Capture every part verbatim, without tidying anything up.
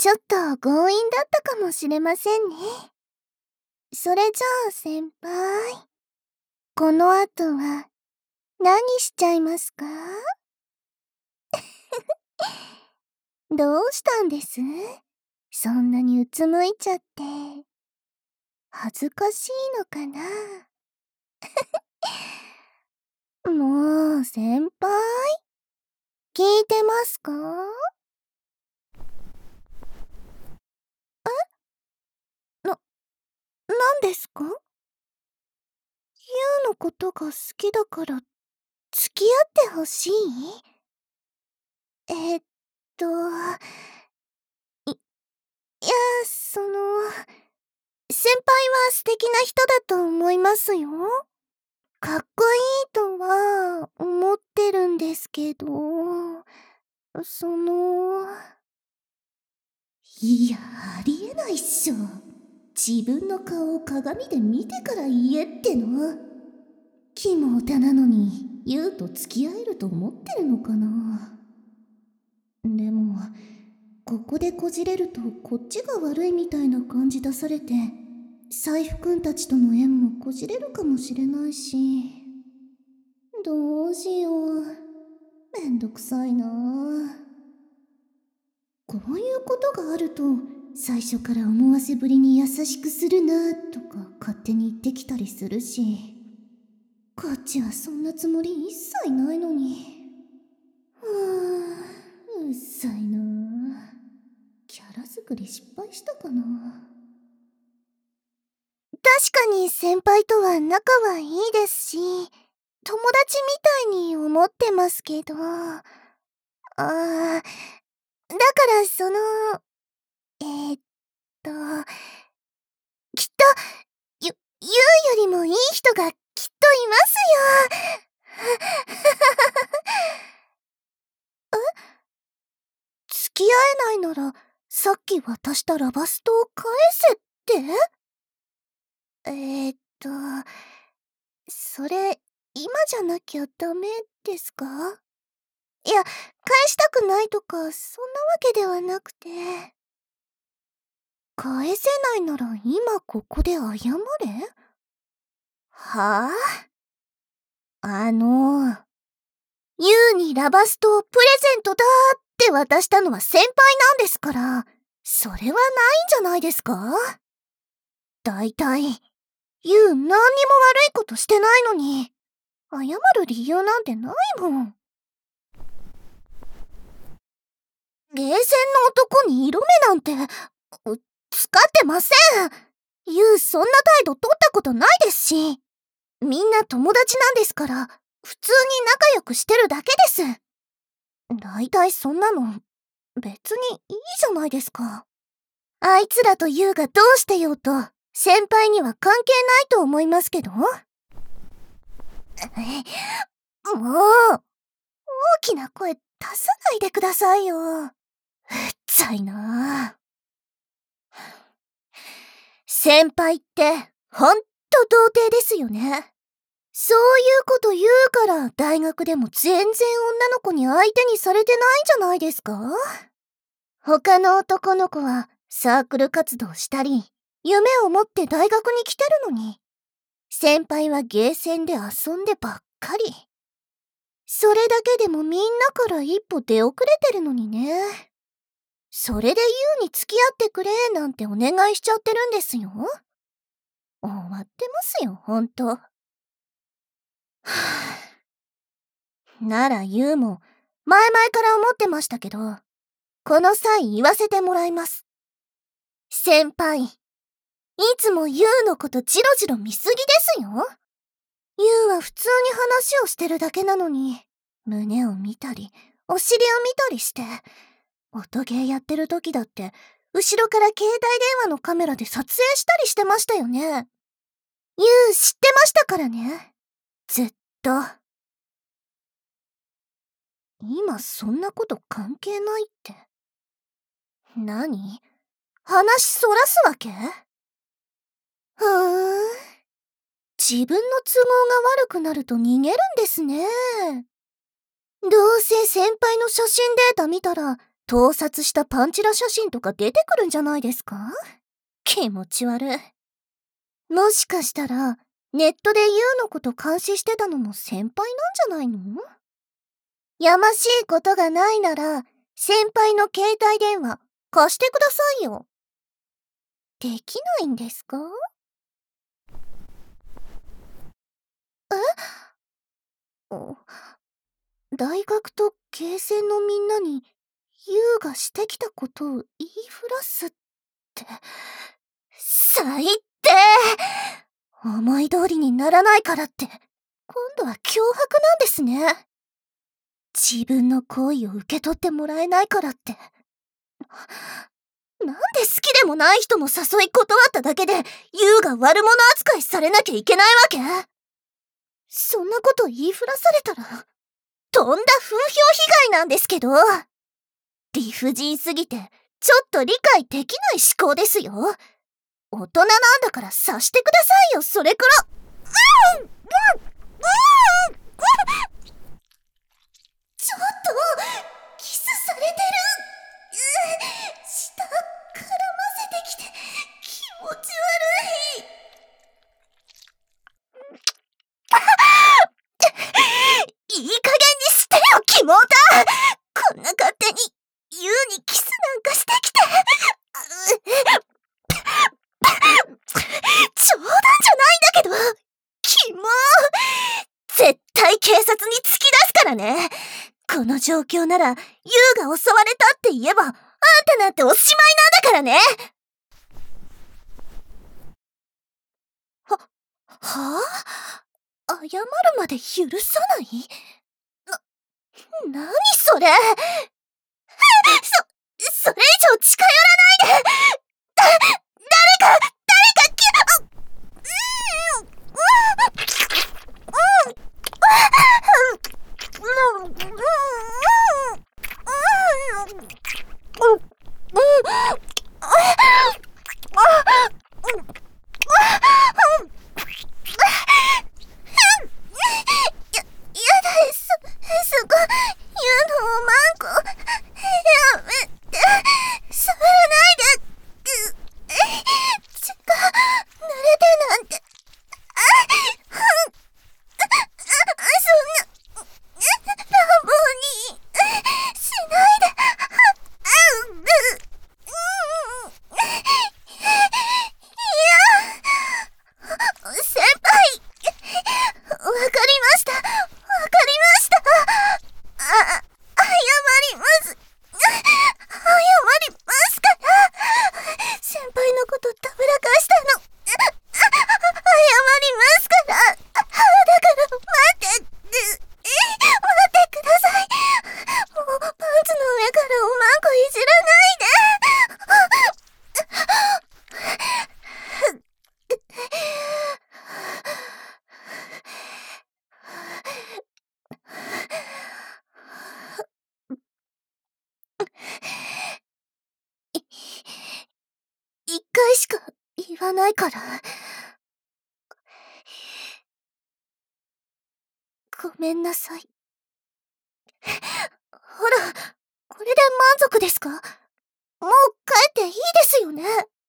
ちょっと強引だったかもしれませんね。それじゃあ先輩、この後は何しちゃいますか？どうしたんです？そんなにうつむいちゃって。恥ずかしいのかな？もう先輩、聞いてますか？え？な、なんですか？ユウのことが好きだから付き合ってほしい？えーっと、い、いや、その、先輩は素敵な人だと思いますよ。かっこいいとは思ってるんですけど、その、 いや、ありえないっしょ。自分の顔を鏡で見てから言えっての。キモオタなのにユウと付き合えると思ってるのかな。でもここでこじれるとこっちが悪いみたいな感じ出されて、財布くんたちとの縁もこじれるかもしれないし、どうしよう、めんどくさいな。こういうことがあると最初から思わせぶりに優しくするなとか勝手に言ってきたりするし、こっちはそんなつもり一切ないのに。はあ、うっさいな。キャラ作り失敗したかな。 確かに先輩とは仲はいいですし、友達みたいに思ってますけど、ああ、だからその、えー、っと、きっと、ゆ、ゆうよりもいい人がきっといますよ。え？付き合えないなら、さっき渡したラバストを返せって？えー、っと、それ、今じゃなきゃダメですか？いや、返したくないとか、そんなわけではなくて。返せないなら今ここで謝れ？はぁ？あの、ユウにラバストをプレゼントだーって渡したのは先輩なんですから、それはないんじゃないですか？だいたい、ユウ何にも悪いことしてないのに、謝る理由なんてないもん。ゲーセンの男に色目なんて、う使ってません。ユウそんな態度取ったことないですし、みんな友達なんですから、普通に仲良くしてるだけです。だいたいそんなの、別にいいじゃないですか。あいつらとユウがどうしてようと、先輩には関係ないと思いますけど。もう、大きな声出さないでくださいよ。うっざいな。先輩って、ほんと童貞ですよね。そういうこと言うから大学でも全然女の子に相手にされてないんじゃないですか？他の男の子はサークル活動したり、夢を持って大学に来てるのに、先輩はゲーセンで遊んでばっかり。それだけでもみんなから一歩出遅れてるのにね。それでユウに付き合ってくれなんてお願いしちゃってるんですよ。終わってますよ、ほんと。はぁ。ならユウも前々から思ってましたけど、この際言わせてもらいます。先輩、いつもユウのことジロジロ見すぎですよ。ユウは普通に話をしてるだけなのに、胸を見たり、お尻を見たりして、音ゲーやってる時だって、後ろから携帯電話のカメラで撮影したりしてましたよね。ユウ知ってましたからね。ずっと。今そんなこと関係ないって。何？話そらすわけ？ふーん。自分の都合が悪くなると逃げるんですね。どうせ先輩の写真データ見たら、 盗撮したパンチラ写真とか出てくるんじゃないですか？気持ち悪い。もしかしたら、ネットでユウのこと監視してたのも先輩なんじゃないの？やましいことがないなら、先輩の携帯電話貸してくださいよ。できないんですか？え？お大学とゲーセンのみんなにユウがしてきたことを言いふらすって、最低！思い通りにならないからって、今度は脅迫なんですね。自分の行為を受け取ってもらえないからって。なんで好きでもない人の誘い断っただけで、ユウが悪者扱いされなきゃいけないわけ？そんなこと言いふらされたら、とんだ風評被害なんですけど。理不尽すぎて、ちょっと理解できない思考ですよ。大人なんだから察してくださいよ、それから。うんうんうんちょっと、キスされてる。舌絡ませてきて、気持ち悪い。いい加減にしてよ、キモータ。こんな勝手にユウにキスなんかしてきて。冗談じゃないんだけど、キモー。絶対警察に突き出すからね。この状況ならユウが襲われたって言えば、あんたなんておしまいなんだからね。は、はぁ、謝るまで許さない？な、なにそれ？そ、それ以上近寄らないで！だ、誰か、誰か、きゅ、うん、うん、うん、一回しか言わないから。ごめんなさい。ほら、これで満足ですか？もう帰っていいですよね？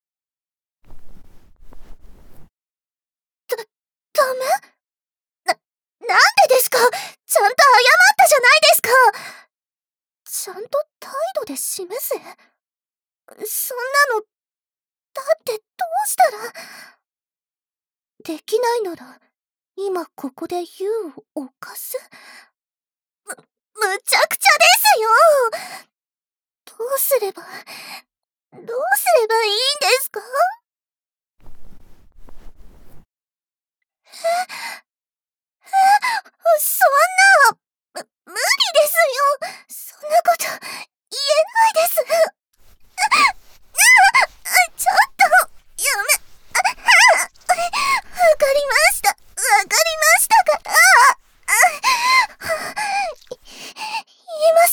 だ、ダメ？な、なんでですか？ちゃんと謝ったじゃないですか！ちゃんと態度で示せ。そんなの、だってどうしたら。できないなら、今ここでユウを犯す？む、むちゃくちゃですよ！どうすれば、どうすればいいんですか？え、え、そんな、む、無理ですよ！そんなこと、言えないです！ちょっと、やめ、わかりました。わかりましたから。言います。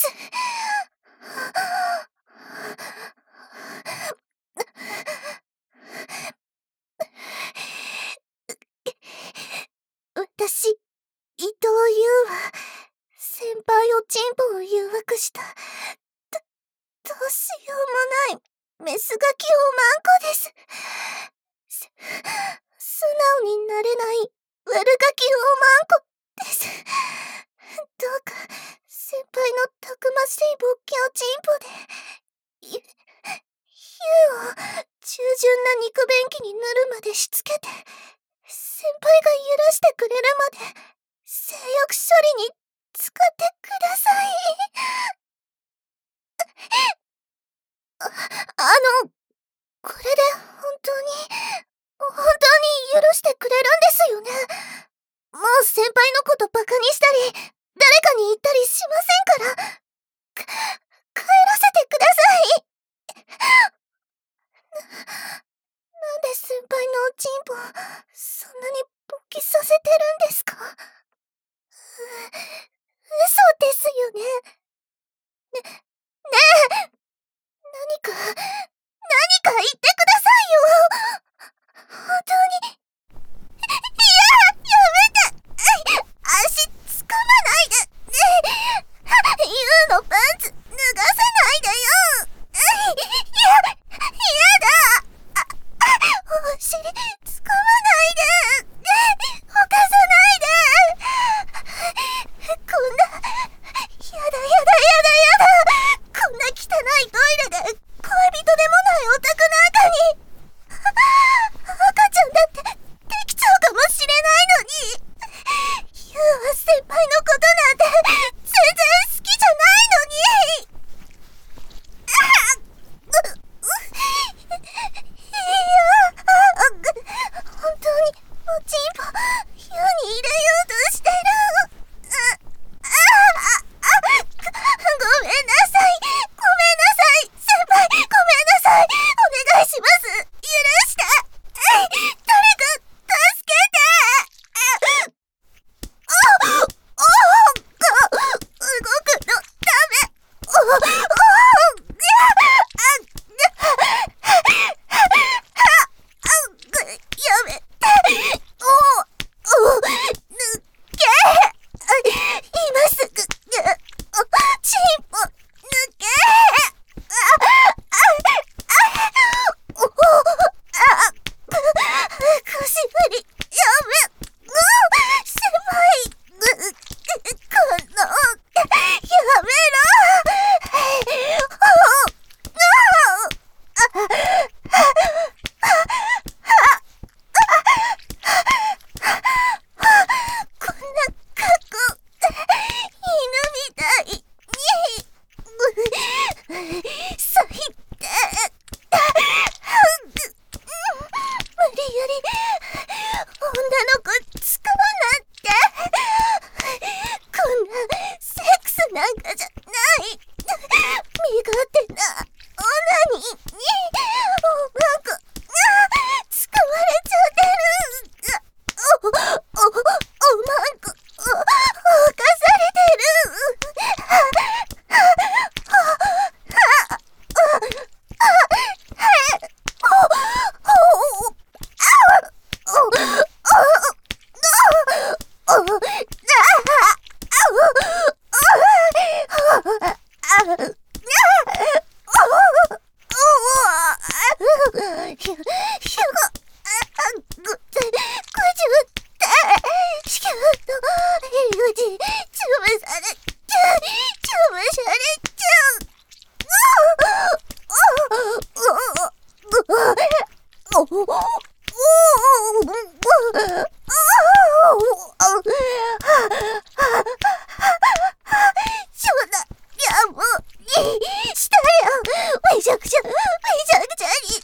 メスガキオマンコです。す、素直になれない悪ガキオマンコです。どうか先輩のたくましい勃起をチンポで、ゆ、ヒューを従順な肉便器に塗るまでしつけて、先輩が許してくれるまで性欲処理に使ってください。あ、あの、これで本当に、本当に許してくれるんですよね。もう先輩のことバカにしたり、誰かに言ったりしませんから。か、帰らせてください。な、なんで先輩のおちんぽ、そんなに勃起させてるんですか？う、嘘ですよね。ね、ねえ、何か、何か言ってくださいよ。本当に。いや、やめて。足つかまないで。ユウのパンツ脱がさないでよ。いや、やだ。お尻つかまないで。犯さないで。こんな、やだやだやだやだ。こんな汚いトイレで恋人でもないオタクなんかに。赤ちゃんだってできちゃうかもしれないのに。ユウは先輩のことなんて全然好きじゃないのに。いや、本当におちんぽユウに入れようとしてる。ごめんなさい。ごめんなさい。先輩、ごめんなさい。お願いします。許して。誰か助けて。あ、お、動くのダメ。お、お、やめて。お、お、抜け。今すぐ、チンポ抜け。お、あ、腰振りやめ。先輩、この、やめこんな格好、犬みたいに。最低。無理やり女の子使うなんて。こんなセックスなんかじゃない。身勝手なオナニーにおまんこ使われちゃってる。お、お、おまんこ犯されてる。めちゃくちゃ、めちゃくちゃに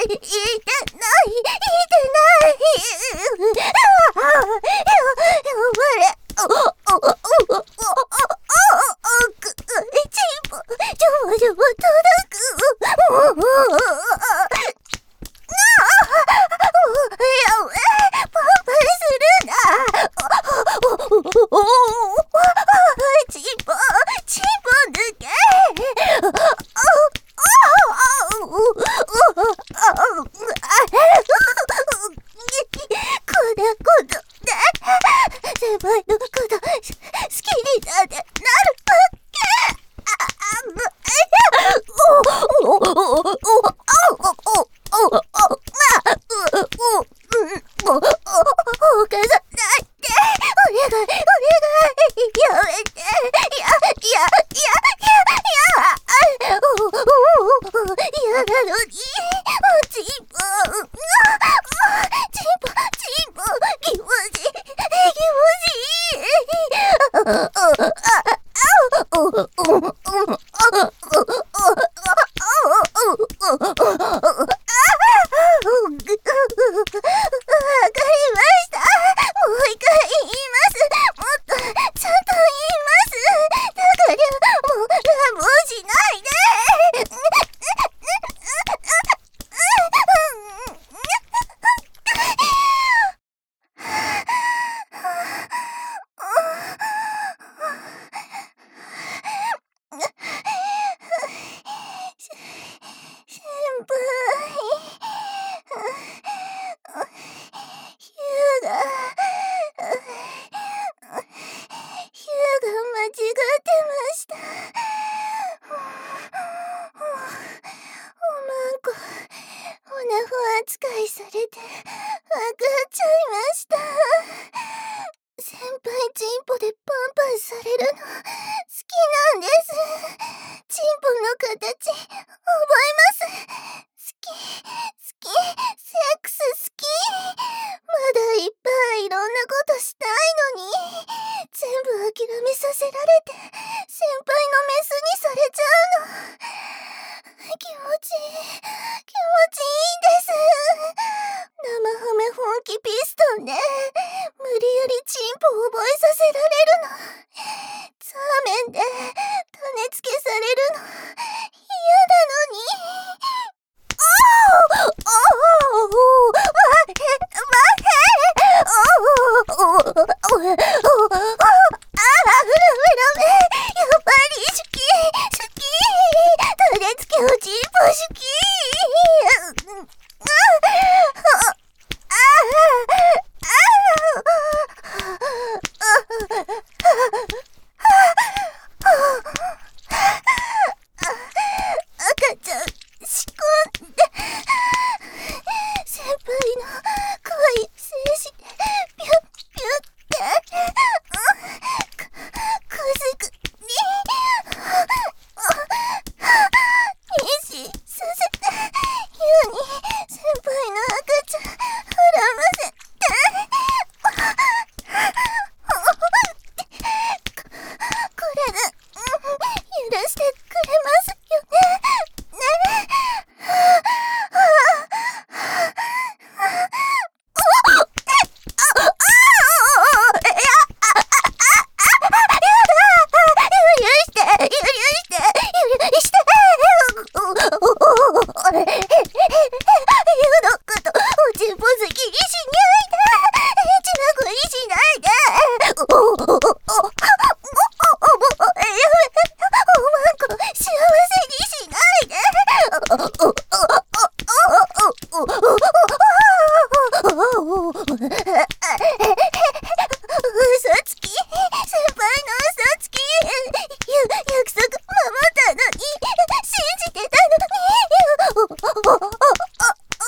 お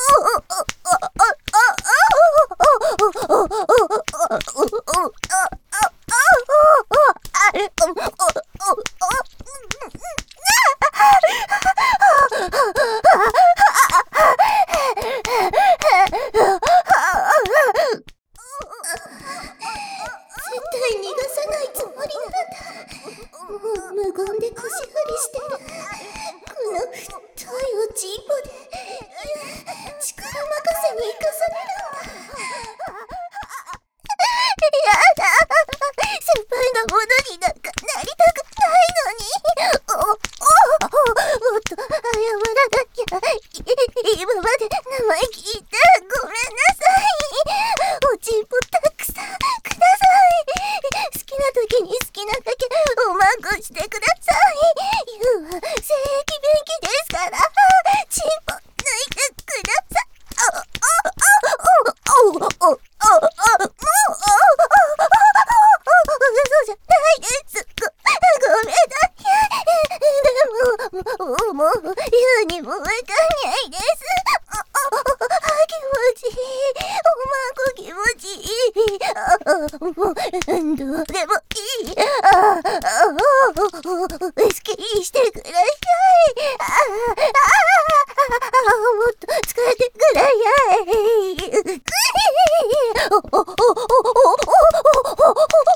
今まで名前聞いてごめんなさい。おちんぽたくさんください。好きな時に好きなだけおまんこしてください。ユウは正規便器ですから、ちんぽ抜いてください。あ、あ、あ、お、お、お、お、お、もう、嘘じゃないです。ご、ごめんなさい。でも、もう、言うにもわかんないです。あ、あ、あ、気持ちいい。おまんこ気持ちいい。あ、もう、どうでもいい。あ、あ、好きにしてください。あ、あ、もっと使ってください。お、お、お、お、お、お、お、お、お、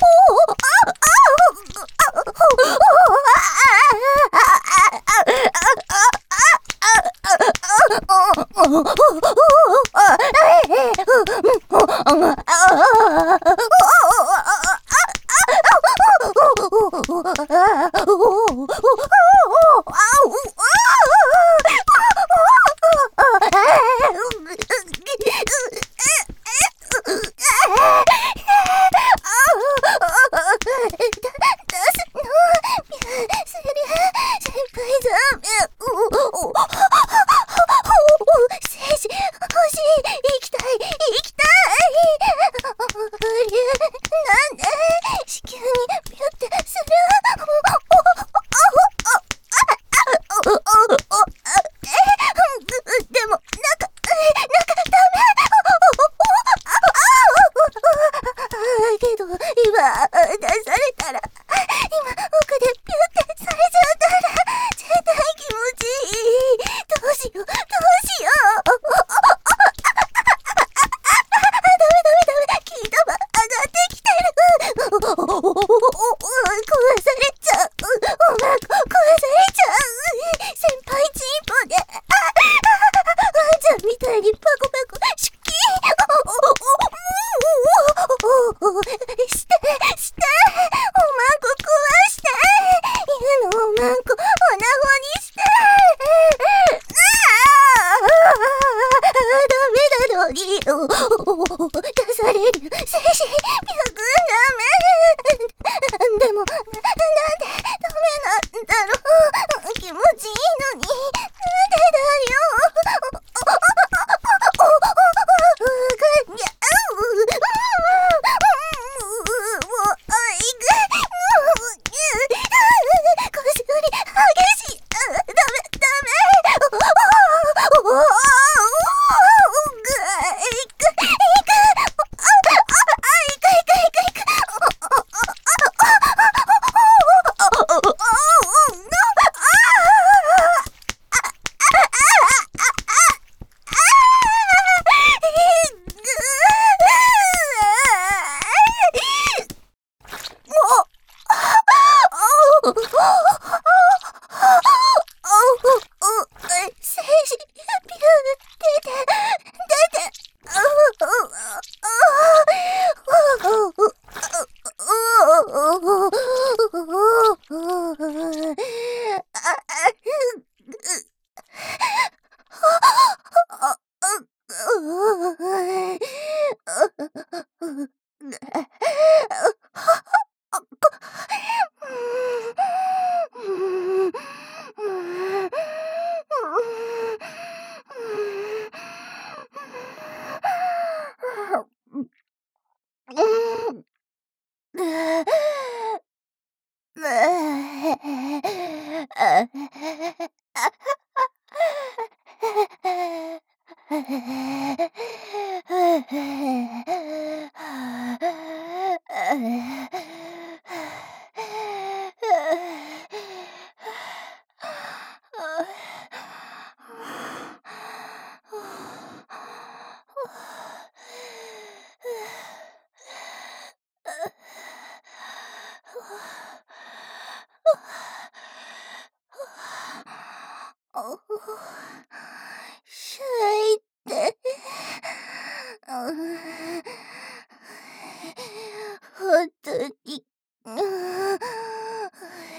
本当に、うん、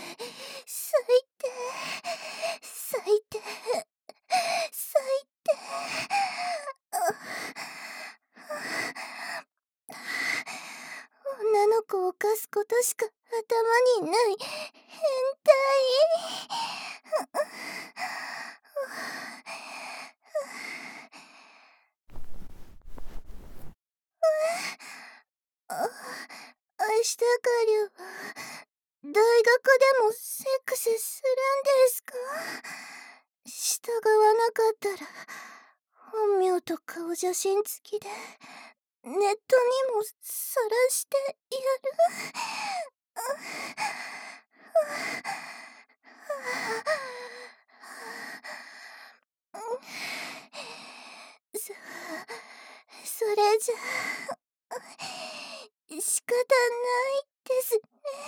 最低、最低、最低。 ことしか頭にない変態。あ、明日からは大学でもセックスするんですか？従わなかったら本名と顔写真付きでネットにもさらしてやる。そ、それじゃ仕方ないですね。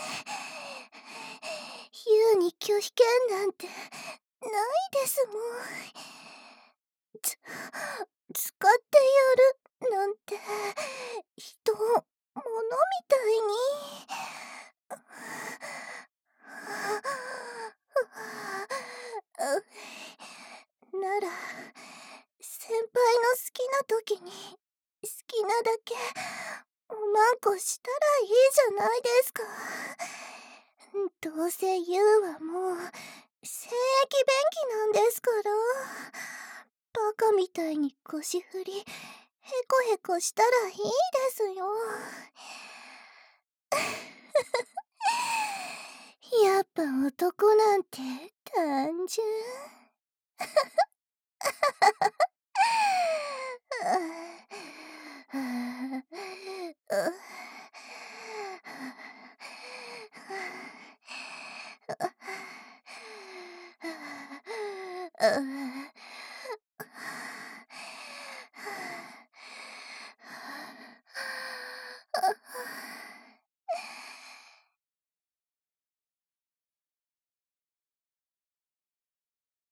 ユウに拒否権なんてないですもん。つ、使ってやるなんて人を物みたいに。なら先輩の好きな時に好きなだけおまんこしたらいいじゃないですか。どうせユウはもう精液便器なんですから。バカみたいに腰振りへこへこしたらいいですよ。やっぱ男なんて単純。